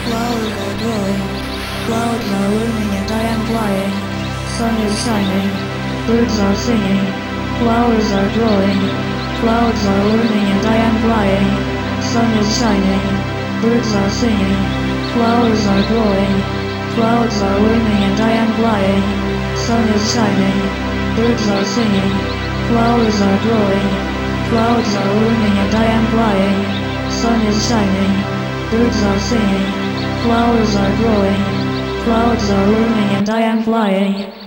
Flowers are growing, clouds are looming and I am flying. Sun is shining, birds are singing. Flowers are growing, clouds are looming and I am flying. Sun is shining, birds are singing. Flowers are growing, clouds are looming and I am flying. Sun is shining, birds are singing. Flowers are growing, clouds are looming and I am flying. Sun is shining, birds are singing. Flowers are growing, clouds are looming and I am flying.